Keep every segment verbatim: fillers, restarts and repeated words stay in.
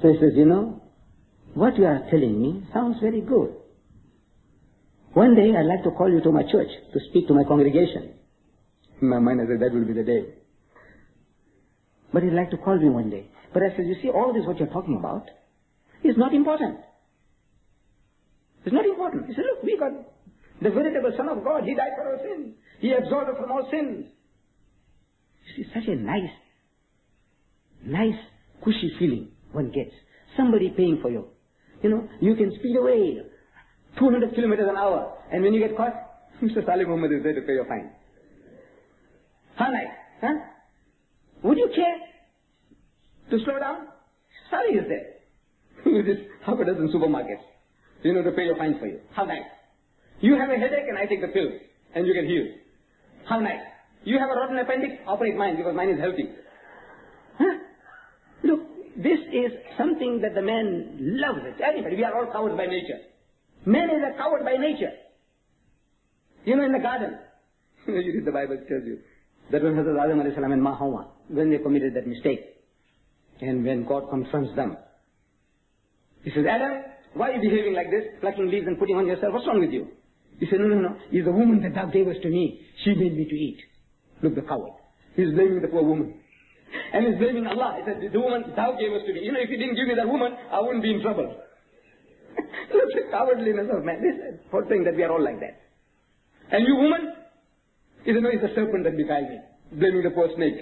So he says, you know, what you are telling me sounds very good. One day I'd like to call you to my church to speak to my congregation. In my mind I said, that will be the day. But he'd like to call me one day. But I said, you see, all this what you're talking about is not important. It's not important. He said, look, we got the veritable Son of God. He died for our sins. He absolved us from all sins. You see, such a nice, nice, cushy feeling one gets. Somebody paying for you. You know, you can speed away two hundred kilometers an hour, and when you get caught, Mister Salih Muhammad is there to pay your fine. How nice, huh? Would you care to slow down? Salih is there. With his half a dozen supermarkets, you know, to pay your fine for you. How nice. You have a headache and I take the pill, and you get healed. How nice. You have a rotten appendix, operate mine, because mine is healthy. Huh? Look, this is something that the man loves it. Anybody, we are all cowards by nature. Man is a coward by nature. You know, in the garden, you read the Bible, it tells you that when Hazrat Adam alayhi salam and Ma Hawa, when they committed that mistake, and when God confronts them, he says, Adam, why are you behaving like this, plucking leaves and putting on yourself? What's wrong with you? He said, no, no, no, it's the woman that thou gavest to me. She made me to eat. Look, the coward. He's blaming the poor woman. And he's blaming Allah. He said, the woman thou gavest to me. You know, if you didn't give me that woman, I wouldn't be in trouble. Look, the cowardliness of man. This is for saying that we are all like that. And you woman, he said, no, it's the serpent that beguiled me. Blaming the poor snake.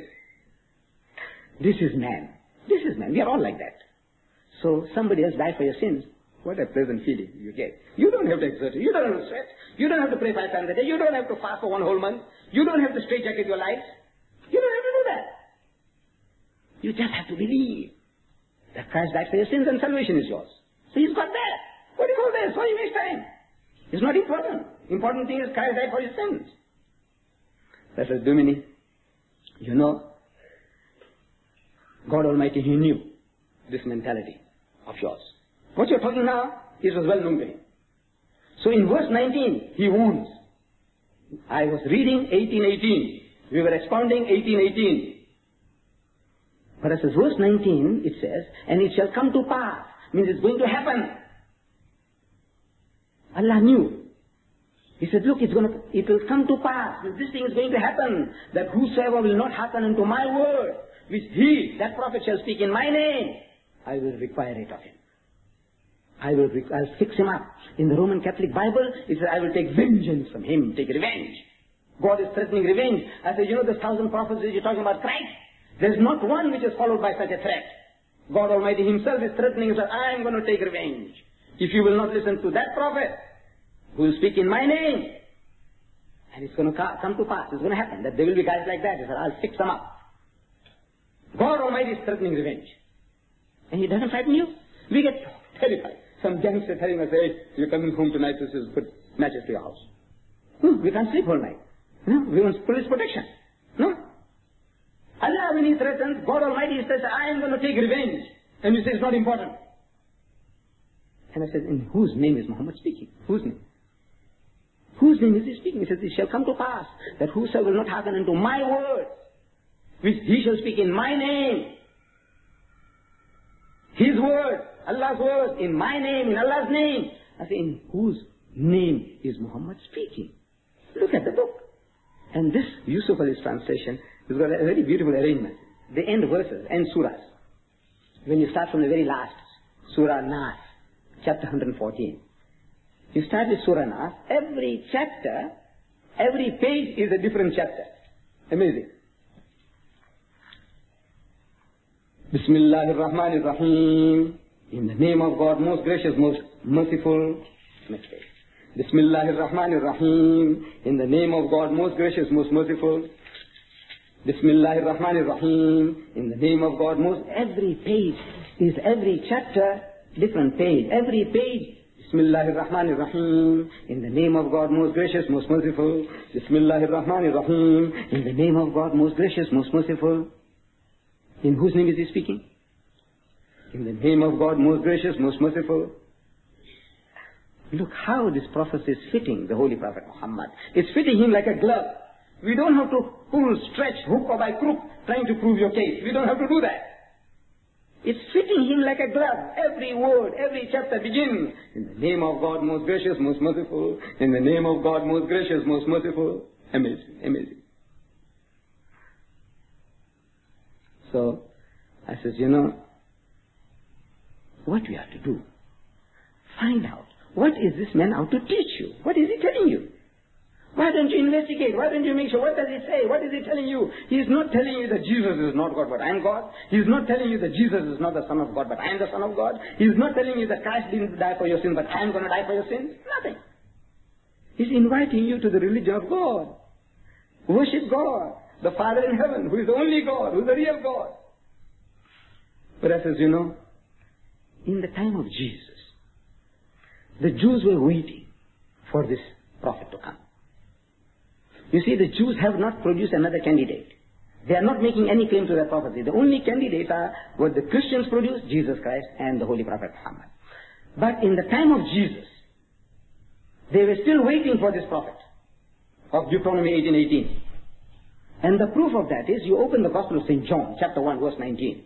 This is man. This is man. We are all like that. So somebody else died for your sins. What a pleasant feeling you get. You don't have to exert it. You don't have to sweat. You don't have to pray five times a day. You don't have to fast for one whole month. You don't have to straitjacket your life. You don't have to do that. You just have to believe that Christ died for your sins and salvation is yours. So he's got that. What is all this? Why you waste time? It's not important. Important thing is Christ died for your sins. That says, Dumini, you know, God Almighty, He knew this mentality of yours. What you're talking now, it was well known to Him. So in verse nineteen, He warns. I was reading eighteen eighteen. We were expounding eighteen eighteen. But as verse nineteen, it says, and it shall come to pass. Means it's going to happen. Allah knew. He said, look, it's going to, it will come to pass. This thing is going to happen. That whosoever will not hearken unto my word, which he, that prophet, shall speak in my name, I will require it of him. I will I'll fix him up. In the Roman Catholic Bible, it says, I will take vengeance from him, take revenge. God is threatening revenge. I said, you know the thousand prophecies you're talking about Christ? There's not one which is followed by such a threat. God Almighty Himself is threatening, that I am going to take revenge. If you will not listen to that prophet, who will speak in my name, and it's going to come to pass, it's going to happen, that there will be guys like that. He said, I'll fix them up. God Almighty is threatening revenge. And He doesn't threaten you. We get terrified. Some gangster telling us, hey, you're coming home tonight, so just put matches to your house. Hmm, we can't sleep all night. No, we want police protection. No? Allah, when He threatens, God Almighty says, I am going to take revenge. And you say it's not important. And I said, in whose name is Muhammad speaking? Whose name? Whose name is He speaking? He says, it shall come to pass that whosoever will not hearken unto my word, which he shall speak in my name. His word, Allah's word, in my name, in Allah's name. I say, in whose name is Muhammad speaking? Look at the book. And this Yusuf Ali's translation has got a very beautiful arrangement. The end verses, end surahs. When you start from the very last, Surah Nas, chapter one hundred fourteen. You start with Surah Nas, every chapter, every page is a different chapter. Amazing. Bismillahir Rahmanir Rahim. In the name of God, most gracious, most merciful. Next page. Bismillahir Rahmanir Rahim. In the name of God, most gracious, most merciful. Bismillahir Rahmanir Rahim. In the name of God, most... Every page is every chapter, different page. Every page, Bismillahir Rahmanir Rahim. In the name of God, most gracious, most merciful. Bismillahir Rahmanir Rahim. In the name of God, most gracious, most merciful. In whose name is He speaking? In the name of God, most gracious, most merciful. Look how this prophecy is fitting the Holy Prophet Muhammad. It's fitting him like a glove. We don't have to pull, stretch, hook or by crook, trying to prove your case. We don't have to do that. It's fitting fitting him like a glove. Every word, every chapter begins, in the name of God most gracious, most merciful. In the name of God most gracious, most merciful. Amazing, amazing. So, I says, you know, what we have to do, find out, what is this man out to teach you? What is he telling you? Why don't you investigate? Why don't you make sure? What does he say? What is he telling you? He is not telling you that Jesus is not God, but I am God. He is not telling you that Jesus is not the Son of God, but I am the Son of God. He is not telling you that Christ didn't die for your sins, but I am going to die for your sins. Nothing. He is inviting you to the religion of God. Worship God, the Father in heaven, who is the only God, who is the real God. But I says, you know, in the time of Jesus, the Jews were waiting for this prophet to come. You see, the Jews have not produced another candidate. They are not making any claim to their prophecy. The only candidates are what the Christians produce, Jesus Christ and the Holy Prophet Muhammad. But in the time of Jesus, they were still waiting for this prophet of Deuteronomy eighteen eighteen. And the proof of that is, you open the Gospel of Saint John, chapter one, verse nineteen.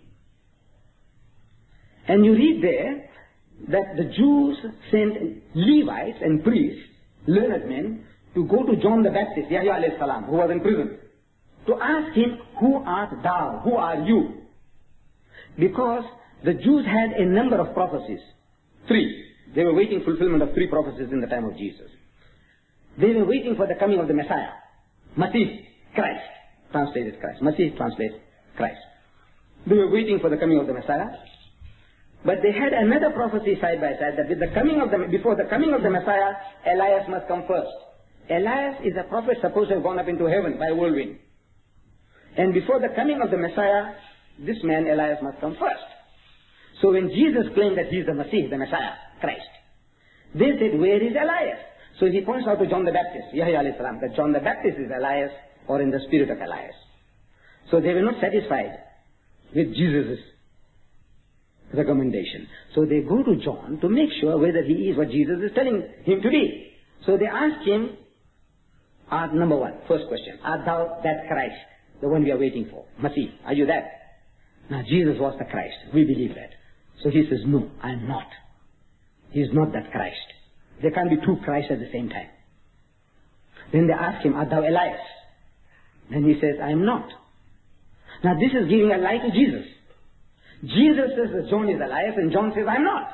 And you read there that the Jews sent Levites and priests, learned men, to go to John the Baptist, Yahya alayhi salam, who was in prison, to ask him, who art thou? Who are you? Because the Jews had a number of prophecies. Three. They were waiting fulfillment of three prophecies in the time of Jesus. They were waiting for the coming of the Messiah. Masih, Christ. Translated Christ. Masih translated Christ. They were waiting for the coming of the Messiah. But they had another prophecy side by side, that with the coming of the, before the coming of the Messiah, Elias must come first. Elias is a prophet supposed to have gone up into heaven by a whirlwind. And before the coming of the Messiah, this man Elias must come first. So when Jesus claimed that he is the Masih, the Messiah, Christ, they said, where is Elias? So he points out to John the Baptist, Yahya alayhi salam, that John the Baptist is Elias, or in the spirit of Elias. So they were not satisfied with Jesus' recommendation. So they go to John to make sure whether he is what Jesus is telling him to be. So they ask him, art, number one, first question, art thou that Christ, the one we are waiting for? Masih, are you that? Now Jesus was the Christ. We believe that. So he says, no, I am not. He is not that Christ. There can't be two Christs at the same time. Then they ask him, art thou Elias? Then he says, I am not. Now this is giving a lie to Jesus. Jesus says that John is Elias, and John says, I am not.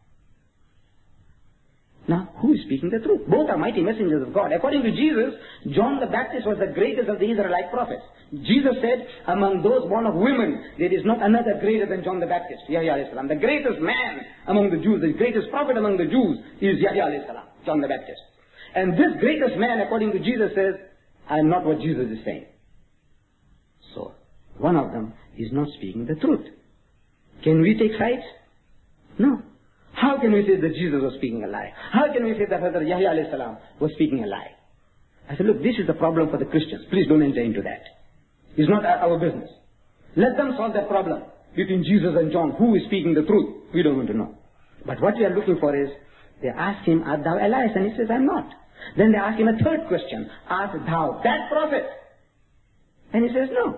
Now, who is speaking the truth? Both are mighty messengers of God. According to Jesus, John the Baptist was the greatest of the Israelite prophets. Jesus said, among those born of women, there is not another greater than John the Baptist, Yahya alayhi salam. The greatest man among the Jews, the greatest prophet among the Jews is Yahya alayhi salam, John the Baptist. And this greatest man, according to Jesus, says, I am not what Jesus is saying. So, one of them is not speaking the truth. Can we take sides? No. How can we say that Jesus was speaking a lie? How can we say that Hazrat Yahya alayhi salam was speaking a lie? I said, look, this is the problem for the Christians. Please don't enter into that. It's not our business. Let them solve that problem between Jesus and John. Who is speaking the truth? We don't want to know. But what we are looking for is, they ask him, art thou Elias? And he says, I'm not. Then they ask him a third question. Art thou that prophet? And he says, no.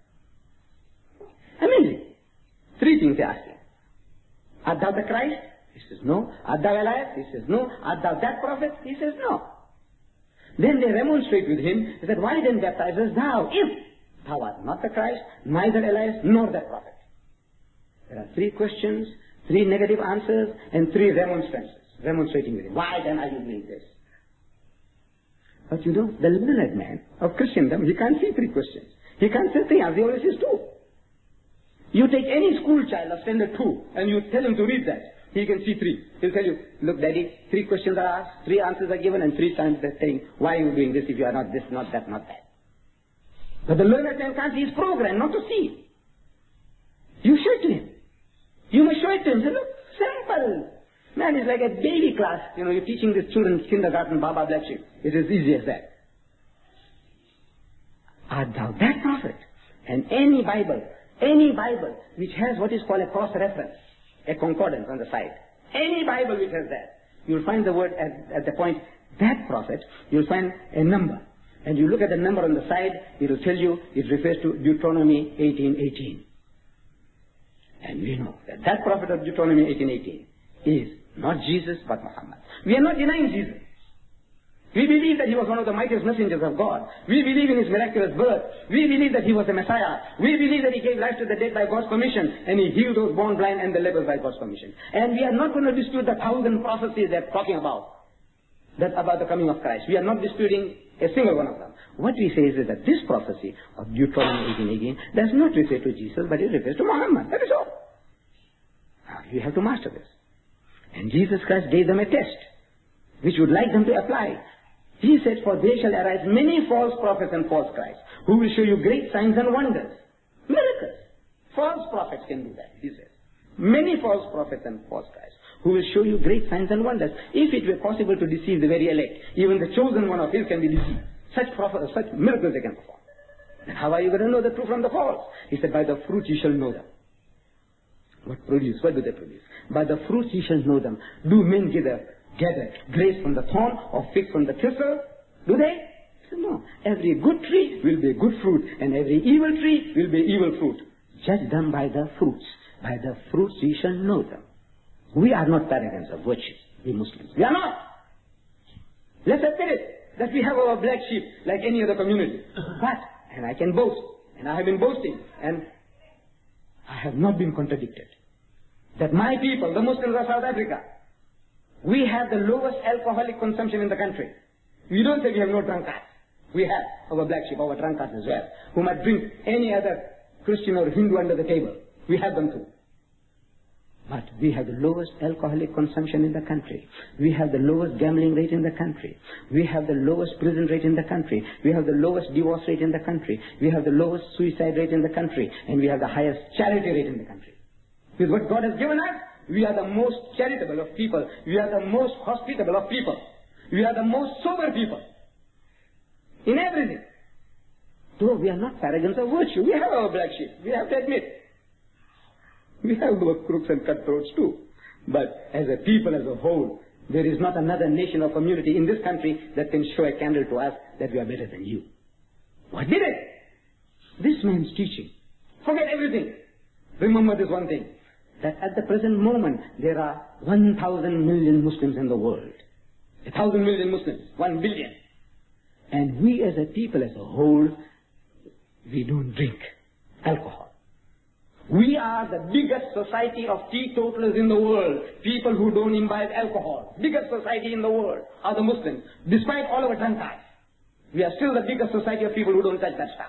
Amazing. Three things they ask him. Art thou the Christ? He says, no. Art thou Elias? He says, no. Art thou that prophet? He says, no. Then they remonstrate with him. He said, why then baptize us thou, if thou art not the Christ, neither Elias, nor that prophet? There are three questions, three negative answers, and three remonstrances. Remonstrating with him. Why then are you doing this? But you know, the learned man of Christendom, he can't see three questions. He can't say three answers, he always says two. You take any school child of standard two, and you tell him to read that. He can see three. He'll tell you, look daddy, three questions are asked, three answers are given, and three times they're saying, why are you doing this if you are not this, not that, not that? But the learned man can't see his program, not to see. You show it to him. You must show it to him. Say, look, simple. Man, it's like a baby class. You know, you're teaching the children kindergarten, Baba bless you. It is easy as that. Art thou that prophet? And any Bible, any Bible which has what is called a cross-reference, a concordance on the side, any Bible which has that, you'll find the word at, at the point, that prophet, you'll find a number. And you look at the number on the side, it will tell you it refers to Deuteronomy eighteen eighteen. And we know that that prophet of Deuteronomy eighteen eighteen is not Jesus but Muhammad. We are not denying Jesus. We believe that he was one of the mightiest messengers of God. We believe in his miraculous birth. We believe that he was the Messiah. We believe that he gave life to the dead by God's permission, and he healed those born blind and the lepers by God's permission. And we are not going to dispute the thousand prophecies they're talking about, that about the coming of Christ. We are not disputing a single one of them. What we say is that this prophecy of Deuteronomy eighteen eighteen does not refer to Jesus, but it refers to Muhammad. That is all. Now, you have to master this. And Jesus Christ gave them a test, which would like them to apply. He said, for there shall arise many false prophets and false Christs, who will show you great signs and wonders. Miracles. False prophets can do that, he says. Many false prophets and false Christs, who will show you great signs and wonders. If it were possible to deceive the very elect, even the chosen one of his can be deceived. Such prophets, such miracles they can perform. Then how are you going to know the true from the false? He said, by the fruit you shall know them. What produce? What do they produce? By the fruit ye shall know them. Do men gather, gather grapes from the thorn or figs from the thistle? Do they? So no. Every good tree will be good fruit, and every evil tree will be evil fruit. Judge them by the fruits. By the fruits ye shall know them. We are not paragons of virtue, we Muslims. We are not. Let's admit it, that we have our black sheep like any other community. But, and I can boast, and I have been boasting, and I have not been contradicted, that my people, the Muslims of South Africa, we have the lowest alcoholic consumption in the country. We don't say we have no drunkards. We have our black sheep, our drunkards as well, who might drink any other Christian or Hindu under the table. We have them too. But we have the lowest alcoholic consumption in the country. We have the lowest gambling rate in the country. We have the lowest prison rate in the country. We have the lowest divorce rate in the country. We have the lowest suicide rate in the country. And we have the highest charity rate in the country. With what God has given us, we are the most charitable of people. We are the most hospitable of people. We are the most sober people. In everything. Though we are not paragons of virtue. We have our black sheep. We have to admit. We have those crooks and cutthroats too. But as a people as a whole, there is not another nation or community in this country that can show a candle to us that we are better than you. What did it? This man's teaching. Forget everything. Remember this one thing, that at the present moment there are one thousand million Muslims in the world. A thousand million Muslims, one billion. And we as a people as a whole, we don't drink alcohol. We are the biggest society of teetotalers in the world. People who don't imbibe alcohol. Biggest society in the world are the Muslims. Despite all our drunkards, we are still the biggest society of people who don't touch that stuff.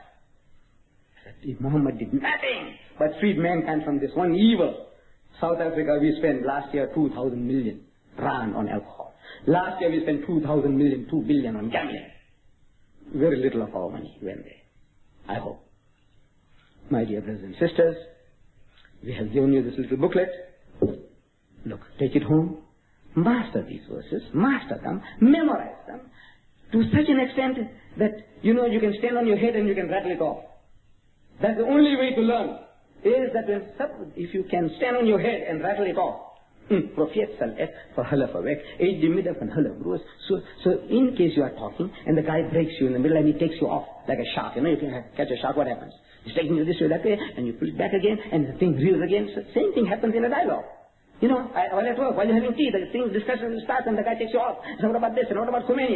If Muhammad did nothing but freed mankind from this one evil. South Africa, we spent last year two thousand million rand on alcohol. Last year we spent two thousand million, two billion on gambling. Very little of our money went there. I hope. My dear brothers and sisters, we have given you this little booklet. Look, take it home. Master these verses. Master them. Memorize them. To such an extent that, you know, you can stand on your head and you can rattle it off. That's the only way to learn. Is that when, if you can stand on your head and rattle it off. Profet Saleh for Halafawek, eight dimida and Halabruas. So, so in case you are talking and the guy breaks you in the middle and he takes you off like a shark. You know, you can catch a shark, what happens? He's taking you this way, that way, and you pull it back again, and the thing reels again. So same thing happens in a dialogue. You know, I, while at work, while you're having tea, the thing, discussion will start, and the guy takes you off. So what about this, and what about Khomeini?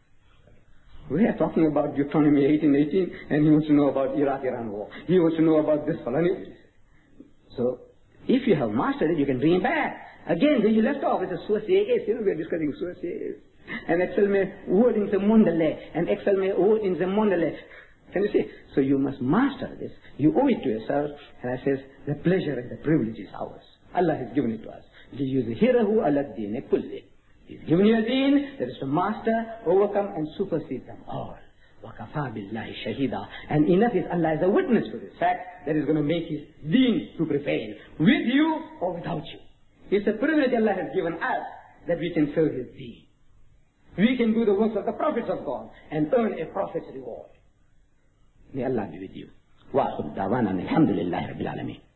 We are talking about Deuteronomy eighteen eighteen, and he wants to know about Iraq-Iran war. He wants to know about this felony. So, if you have mastered it, you can bring it back. Again, where you left off, it's a Surah As. You know, we are discussing Surah As. And Excel me word in the mondale, and Excel me word in the mondale. Can you see? So you must master this. You owe it to yourself. And I says, the pleasure and the privilege is ours. Allah has given it to us. لِيُظْهِرَهُ عَلَى الدِّينِ كُلِّهِ. He's given you a deen that is to master, overcome, and supersede them all. وَكَفَى بِاللَّهِ شَهِيدًا. And enough is Allah as a witness to this fact that is going to make his deen to prevail. With you or without you. It's a privilege Allah has given us that we can serve his deen. We can do the works of the prophets of God and earn a prophet's reward. May Allah be with you. Wa akhir da'wana alhamdulillahi rabbil alameen.